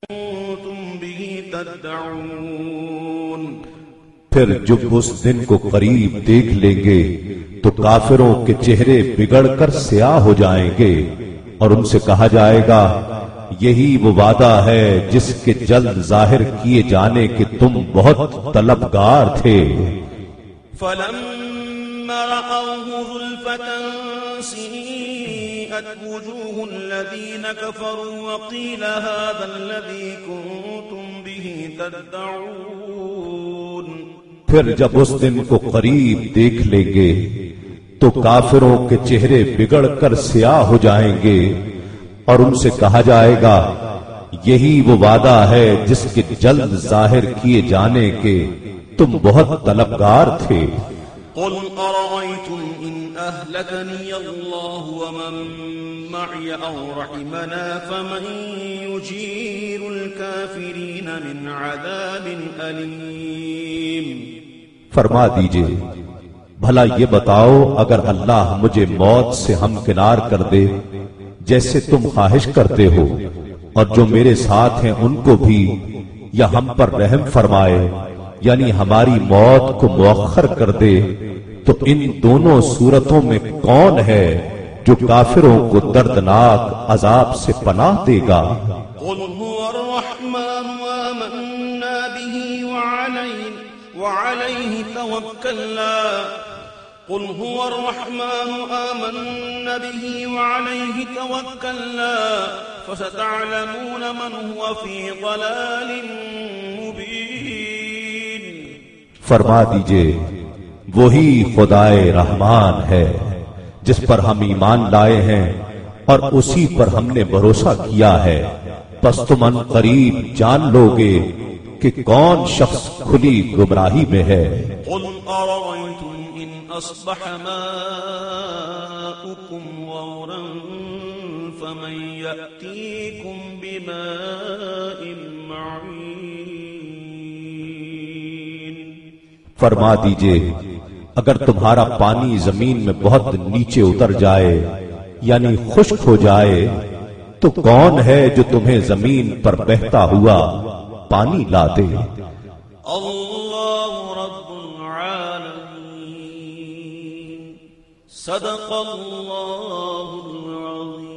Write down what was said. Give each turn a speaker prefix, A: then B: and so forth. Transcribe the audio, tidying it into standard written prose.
A: پھر جب اس دن کو قریب دیکھ لیں گے تو کافروں کے چہرے بگڑ کر سیاہ ہو جائیں گے اور ان سے کہا جائے گا یہی وہ وعدہ ہے جس کے جلد ظاہر کیے جانے کے تم بہت طلبگار تھے۔
B: فَلَمَّا رَأَوْهُ زُلْفَةً سِيئَتْ وُجُوهُ الَّذِينَ كَفَرُوا وَقِيلَ هَذَا الَّذِي كُنتُمْ بِهِ تَدَّعُونَ۔
A: پھر جب اس دن کو قریب دیکھ لیں گے تو کافروں کے چہرے بگڑ کر سیاہ ہو جائیں گے اور ان سے کہا جائے گا یہی وہ وعدہ ہے جس کے جلد ظاہر کیے جانے کے تم بہت طلبگار تھے۔
B: قل ارأيتم ان اهلكني الله ومن معي او رحمنا فمن يجير الكافرين من عذاب أليم۔
A: فرما دیجئے بھلا یہ بتاؤ اگر اللہ مجھے موت سے ہمکنار کر دے جیسے تم خواہش کرتے ہو اور جو میرے ساتھ ہیں ان کو بھی، یا ہم پر رحم فرمائے یعنی ہماری موت کو مؤخر کر دے، تو ان دونوں صورتوں میں کون ہے جو کافروں کو دردناک عذاب سے پناہ دے گا؟
B: قل هو الرحمن آمنا به وعليه توكلنا قل هو الرحمن آمنا به وعليه توكلنا فستعلمون من هو في ضلال مبين۔
A: فرما دیجئے وہی خدائے رحمان ہے جس پر ہم ایمان لائے ہیں اور اسی پر ہم نے بھروسہ کیا ہے، پس تم ان قریب جان لو گے کہ کون شخص کھلی گمراہی میں ہے۔
B: قل ارأيتم ان اصبح ماؤكم غورا فمن يأتيكم بماء معين۔
A: فرما دیجئے اگر تمہارا پانی زمین میں بہت نیچے اتر جائے یعنی خشک ہو جائے تو کون ہے جو تمہیں زمین پر بہتا ہوا پانی لا دے؟
B: اللہ رب العالمین، صدق اللہ العظیم۔